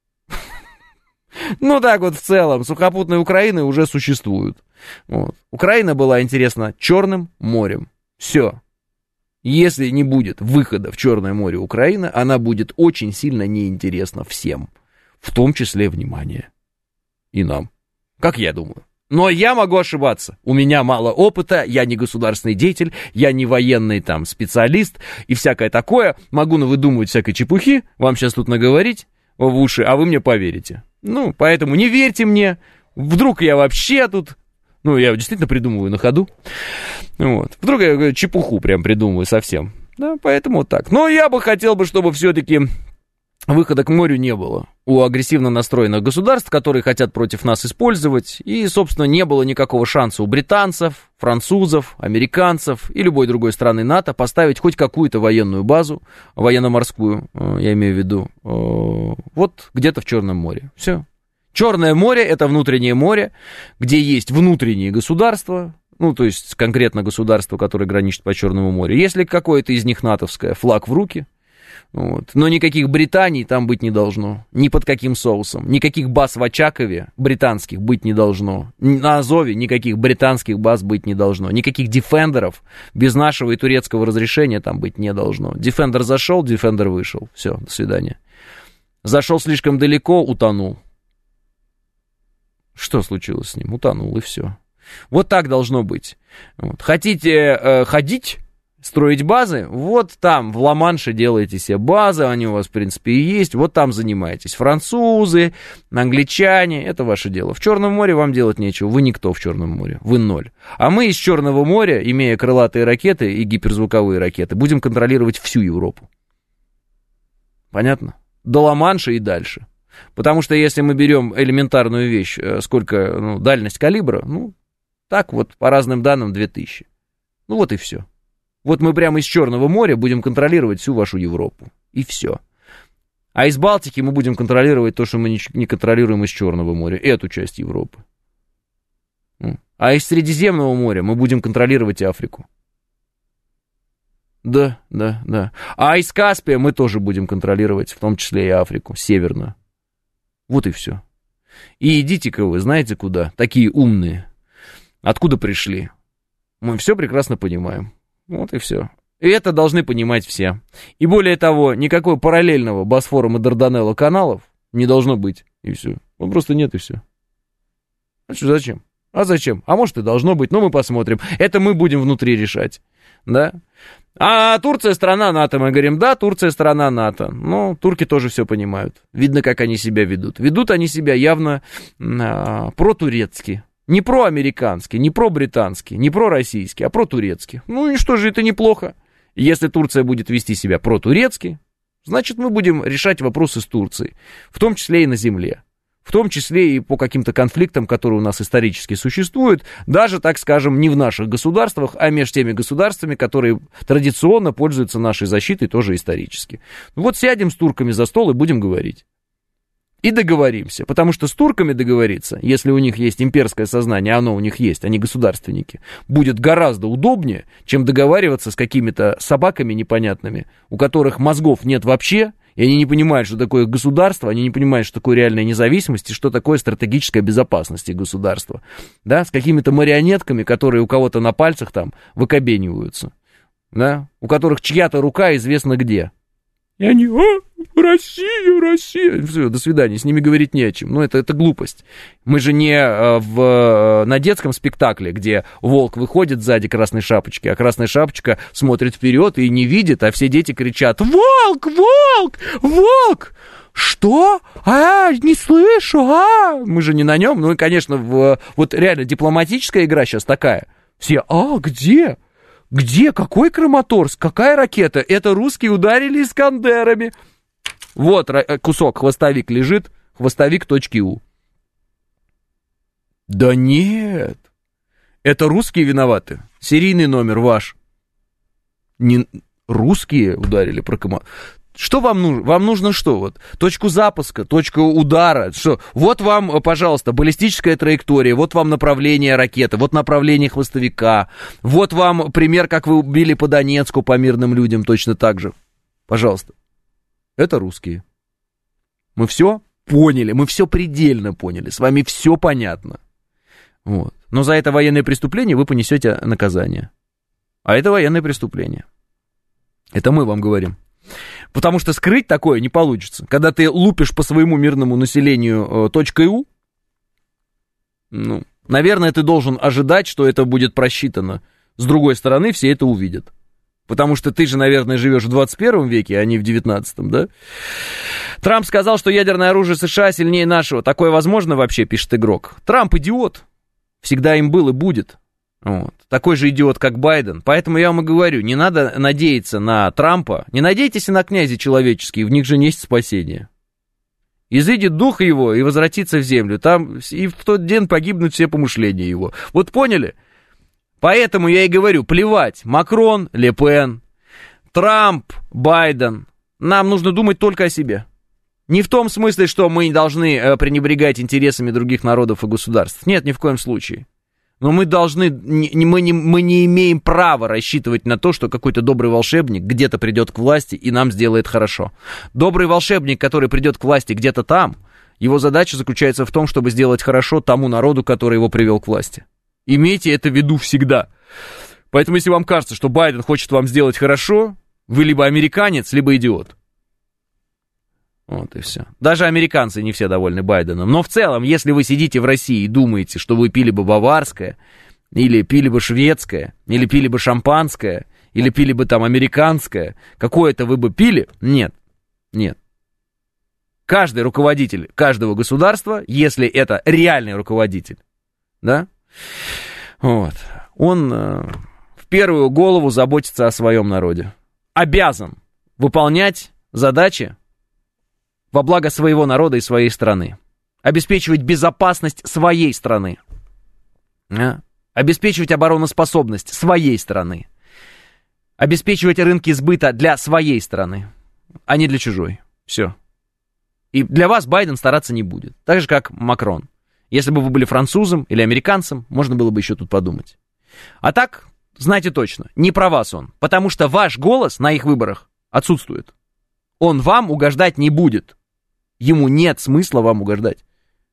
Ну, так вот, в целом, сухопутные Украины уже существуют. Вот. Украина была интересна Черным морем. Все. Если не будет выхода в Черное море Украины, она будет очень сильно неинтересна всем. В том числе, внимание, и нам. Как я думаю. Но я могу ошибаться. У меня мало опыта, я не государственный деятель, я не военный там специалист и всякое такое. Могу навыдумывать всякой чепухи, вам сейчас тут наговорить в уши, а вы мне поверите. Ну, поэтому не верьте мне. Вдруг я вообще тут... Ну, я действительно придумываю на ходу. Вот. Вдруг я чепуху прям придумываю совсем. Да, поэтому вот так. Но я бы хотел бы, чтобы все-таки выхода к морю не было у агрессивно настроенных государств, которые хотят против нас использовать. И, собственно, не было никакого шанса у британцев, французов, американцев и любой другой страны НАТО поставить хоть какую-то военную базу, военно-морскую, я имею в виду, вот где-то в Черном море. Все. Черное море — это внутреннее море, где есть внутренние государства, ну, то есть конкретно государство, которое граничит по Черному морю. Если какое-то из них натовское, флаг в руки. Вот. Но никаких Британий там быть не должно, ни под каким соусом. Никаких баз в Очакове британских быть не должно. На Азове никаких британских баз быть не должно. Никаких дефендеров без нашего и турецкого разрешения там быть не должно. Дефендер зашел, дефендер вышел. Все, до свидания. Зашел слишком далеко, утонул. Что случилось с ним? Утонул, и все. Вот так должно быть. Вот. Хотите э, ходить, строить базы? Вот там, в Ла-Манше делаете себе базы, они у вас, в принципе, и есть. Вот там занимаетесь. Французы, англичане, это ваше дело. В Черном море вам делать нечего. Вы никто в Черном море. Вы ноль. А мы из Черного моря, имея крылатые ракеты и гиперзвуковые ракеты, будем контролировать всю Европу. Понятно? До Ла-Манша и дальше. Потому что если мы берем элементарную вещь, сколько, ну, дальность калибра, ну, так вот, по разным данным, две тысячи. Ну, вот и все. Вот мы прямо из Черного моря будем контролировать всю вашу Европу. И все. А из Балтики мы будем контролировать то, что мы не контролируем из Черного моря, эту часть Европы. А из Средиземного моря мы будем контролировать Африку. Да, да, да. А из Каспия мы тоже будем контролировать, в том числе и Африку, северную. Вот и все. И идите-ка вы, знаете куда? Такие умные. Откуда пришли? Мы все прекрасно понимаем. Вот и все. И это должны понимать все. И более того, никакого параллельного Босфором и Дарданелла каналов не должно быть. И все. Он просто нет, и все. А что, зачем? А зачем? А может и должно быть, но мы посмотрим. Это мы будем внутри решать. Да? А Турция страна НАТО, мы говорим, да, Турция страна НАТО. Но турки тоже все понимают. Видно, как они себя ведут. Ведут они себя явно а, протурецки. Не проамерикански, не пробритански, не пророссийски, а протурецки. Ну и что же, это неплохо. Если Турция будет вести себя протурецки, значит, мы будем решать вопросы с Турцией, в том числе и на земле. В том числе и по каким-то конфликтам, которые у нас исторически существуют, даже, так скажем, не в наших государствах, а между теми государствами, которые традиционно пользуются нашей защитой тоже исторически. Вот сядем с турками за стол и будем говорить. И договоримся, потому что с турками договориться, если у них есть имперское сознание, оно у них есть, они государственники, будет гораздо удобнее, чем договариваться с какими-то собаками непонятными, у которых мозгов нет вообще, и они не понимают, что такое государство, они не понимают, что такое реальная независимость и что такое стратегическая безопасность государства. Да, с какими-то марионетками, которые у кого-то на пальцах там выкобениваются, да, у которых чья-то рука известно где. И они, о, Россия, Россия. Все, до свидания, с ними говорить не о чем. Ну, это, это глупость. Мы же не в, на детском спектакле, где волк выходит сзади красной шапочки, а красная шапочка смотрит вперед и не видит, а все дети кричат: волк, волк, волк! Что? А, не слышу, а! Мы же не на нем. Ну, и, конечно, в, вот реально дипломатическая игра сейчас такая. Все, а, где? Где? Какой Краматорск? Какая ракета? Это русские ударили Искандерами. Вот кусок, хвостовик лежит, хвостовик точки У. Да нет. Это русские виноваты. Серийный номер ваш. Не русские ударили про Краматорск. Что вам нужно? Вам нужно что? Вот, точку запуска, точку удара. Что? Вот вам, пожалуйста, баллистическая траектория, вот вам направление ракеты, вот направление хвостовика, вот вам пример, как вы убили по Донецку, по мирным людям точно так же. Пожалуйста. Это русские. Мы все поняли, мы все предельно поняли, с вами все понятно. Вот. Но за это военное преступление вы понесете наказание. А это военное преступление. Это мы вам говорим. Потому что скрыть такое не получится. Когда ты лупишь по своему мирному населению точкой У, ну, наверное, ты должен ожидать, что это будет просчитано. С другой стороны, все это увидят. Потому что ты же, наверное, живешь в двадцать первом веке, а не в девятнадцатом, да? Трамп сказал, что ядерное оружие США сильнее нашего. Такое возможно вообще, пишет игрок. Трамп идиот. Всегда им был и будет. Вот. Такой же идиот, как Байден. Поэтому я вам и говорю, не надо надеяться на Трампа. Не надейтесь и на князи человеческие, в них же есть спасение. Изыдет дух его и возвратится в землю. Там и в тот день погибнут все помышления его. Вот поняли? Поэтому я и говорю, плевать, Макрон, Ле Пен, Трамп, Байден. Нам нужно думать только о себе. Не в том смысле, что мы не должны пренебрегать интересами других народов и государств. Нет, ни в коем случае. Но мы должны, мы не, мы не имеем права рассчитывать на то, что какой-то добрый волшебник где-то придет к власти и нам сделает хорошо. Добрый волшебник, который придет к власти где-то там, его задача заключается в том, чтобы сделать хорошо тому народу, который его привел к власти. Имейте это в виду всегда. Поэтому, если вам кажется, что Байден хочет вам сделать хорошо, вы либо американец, либо идиот. Вот и все. Даже американцы не все довольны Байденом. Но в целом, если вы сидите в России и думаете, что вы пили бы баварское, или пили бы шведское, или пили бы шампанское, или пили бы там американское, какое-то вы бы пили, нет, нет. Каждый руководитель каждого государства, если это реальный руководитель, да, вот, он э, в первую голову заботится о своем народе. Обязан выполнять задачи во благо своего народа и своей страны. Обеспечивать безопасность своей страны. А? Обеспечивать обороноспособность своей страны. Обеспечивать рынки сбыта для своей страны, а не для чужой. Все. И для вас Байден стараться не будет. Так же, как Макрон. Если бы вы были французом или американцем, можно было бы еще тут подумать. А так, знайте точно, не про вас он. Потому что ваш голос на их выборах отсутствует. Он вам угождать не будет. Ему нет смысла вам угождать.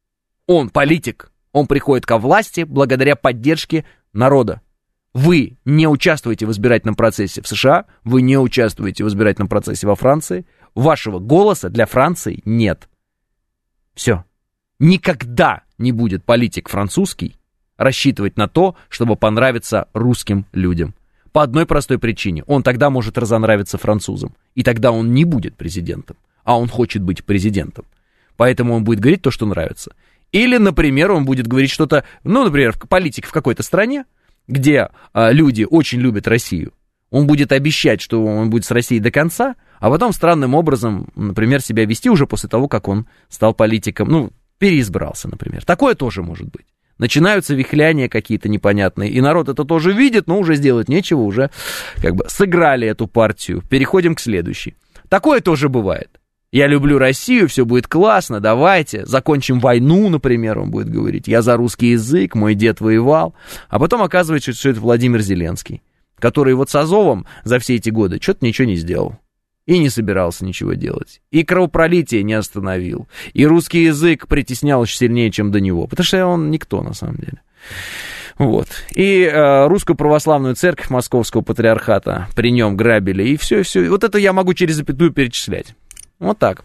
Он политик. Он приходит ко власти благодаря поддержке народа. Вы не участвуете в избирательном процессе в США, вы не участвуете в избирательном процессе во Франции. Вашего голоса для Франции нет. Все. Никогда не будет политик французский рассчитывать на то, чтобы понравиться русским людям. По одной простой причине. Он тогда может разонравиться французам. И тогда он не будет президентом. А он хочет быть президентом. Поэтому он будет говорить то, что нравится. Или, например, он будет говорить что-то, ну, например, политик в какой-то стране, где а, люди очень любят Россию. Он будет обещать, что он будет с Россией до конца, а потом странным образом, например, себя вести уже после того, как он стал политиком, ну, переизбрался, например. Такое тоже может быть. Начинаются вихляния какие-то непонятные, и народ это тоже видит, но уже сделать нечего, уже как бы сыграли эту партию. Переходим к следующей. Такое тоже бывает. Я люблю Россию, все будет классно, давайте, закончим войну, например, он будет говорить. Я за русский язык, мой дед воевал. А потом оказывается, что это Владимир Зеленский, который вот с Азовом за все эти годы что-то ничего не сделал. И не собирался ничего делать. И кровопролитие не остановил. И русский язык притеснял еще сильнее, чем до него. Потому что он никто, на самом деле. Вот. И э, русскую православную церковь Московского патриархата при нем грабили. И все, все. Вот это я могу через запятую перечислять. Вот так.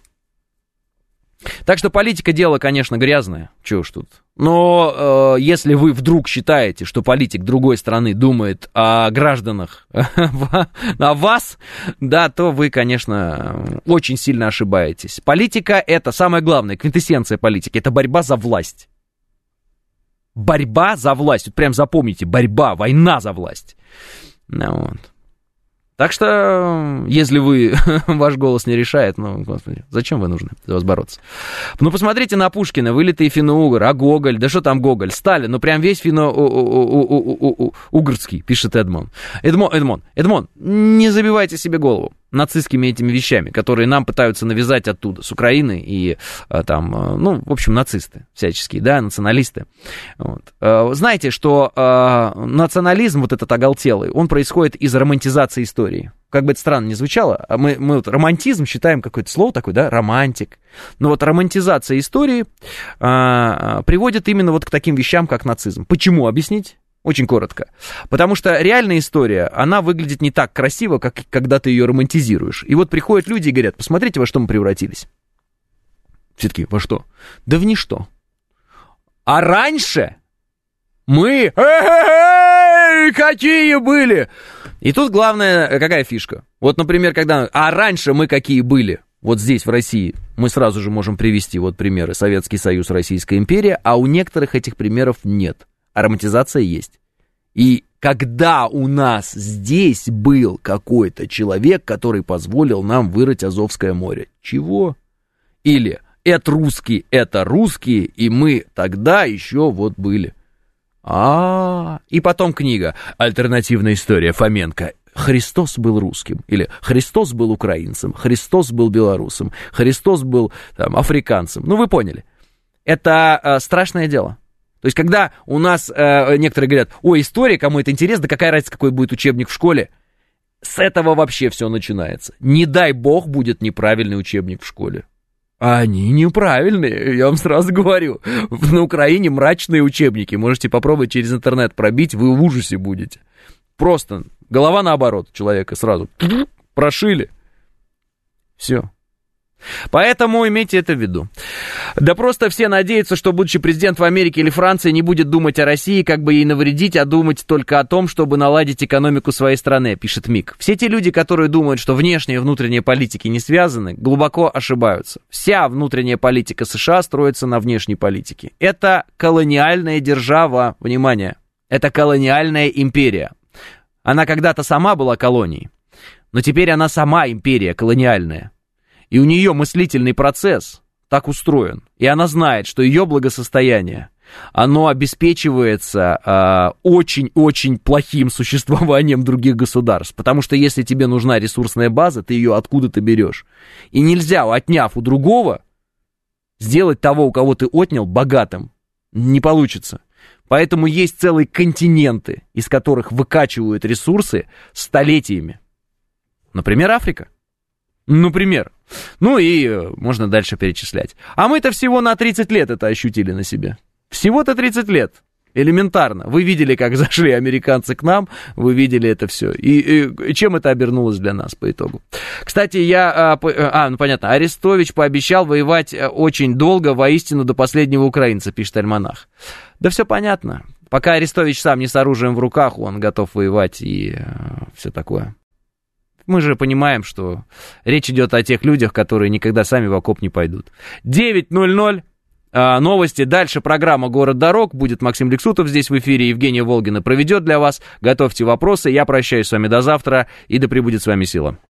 Так что политика дело, конечно, грязное. Чего уж тут. Но э, если вы вдруг считаете, что политик другой страны думает о гражданах, о вас, да, то вы, конечно, очень сильно ошибаетесь. Политика — это самое главное, квинтэссенция политики, это борьба за власть. Борьба за власть. Вот прям запомните, борьба, война за власть. Ну, вот. Так что, если вы, ваш голос не решает, ну, господи, зачем вы нужны за вас бороться? Ну, посмотрите на Пушкина, вылитый финно-угор, а Гоголь, да что там Гоголь, Сталин, ну, прям весь финно-угорский, пишет Эдмон. Эдмон, Эдмон, Эдмон, не забивайте себе голову. нацистскими этими вещами, которые нам пытаются навязать оттуда, с Украины и там, ну, в общем, нацисты всяческие, да, националисты. Вот. Знаете, что национализм, вот этот оголтелый, он происходит из романтизации истории. Как бы это странно ни звучало, мы, мы вот романтизм считаем какое-то слово такое, да, романтик. Но вот романтизация истории а, приводит именно вот к таким вещам, как нацизм. Почему? Объяснить? Очень коротко. Потому что реальная история, она выглядит не так красиво, как когда ты ее романтизируешь. И вот приходят люди и говорят, посмотрите, во что мы превратились. Все таки, во что? Да в ничто. А раньше мы... Какие были! И тут главная какая фишка? Вот, например, когда... А раньше мы какие были? Вот здесь, в России, мы сразу же можем привести вот примеры. Советский Союз, Российская империя, а у некоторых этих примеров нет. А романтизация есть. И когда у нас здесь был какой-то человек, который позволил нам вырыть Азовское море? Чего? Или это русские, это русские, и мы тогда еще вот были. А, и потом книга «Альтернативная история» Фоменко. Христос был русским, или Христос был украинцем, Христос был белорусом, Христос был там, африканцем. Ну, вы поняли. Это э, страшное дело. То есть, когда у нас э, некоторые говорят, ой, история, кому это интересно, да какая разница, какой будет учебник в школе, с этого вообще все начинается. Не дай бог будет неправильный учебник в школе. А они неправильные, я вам сразу говорю. На Украине мрачные учебники, можете попробовать через интернет пробить, вы в ужасе будете. Просто голова наоборот человека сразу прошили. Все. Поэтому имейте это в виду. Да просто все надеются, что, будучи президент в Америке или Франции, не будет думать о России, как бы ей навредить, а думать только о том, чтобы наладить экономику своей страны, пишет Мик. Все те люди, которые думают, что внешние и внутренние политики не связаны, глубоко ошибаются. Вся внутренняя политика США строится на внешней политике. Это колониальная держава, внимание, это колониальная империя. Она когда-то сама была колонией, но теперь она сама империя колониальная. И у нее мыслительный процесс так устроен. И она знает, что ее благосостояние, оно обеспечивается э, очень-очень плохим существованием других государств. Потому что если тебе нужна ресурсная база, ты ее откуда-то берешь. И нельзя, отняв у другого, сделать того, у кого ты отнял, богатым. Не получится. Поэтому есть целые континенты, из которых выкачивают ресурсы столетиями. Например, Африка. Например. Ну и можно дальше перечислять. А мы-то всего на тридцать лет это ощутили на себе. Всего-то тридцать лет. Элементарно. Вы видели, как зашли американцы к нам, вы видели это все. И, и чем это обернулось для нас по итогу? Кстати, я... А, а, ну понятно, Арестович пообещал воевать очень долго, воистину до последнего украинца, пишет Альманах. Да все понятно. Пока Арестович сам не с оружием в руках, он готов воевать и а, все такое. Мы же понимаем, что речь идет о тех людях, которые никогда сами в окоп не пойдут. девять ноль ноль, а, новости. Дальше программа «Город дорог». Будет Максим Лексутов здесь в эфире. Евгения Волгина проведет для вас. Готовьте вопросы. Я прощаюсь с вами до завтра. И да пребудет с вами сила.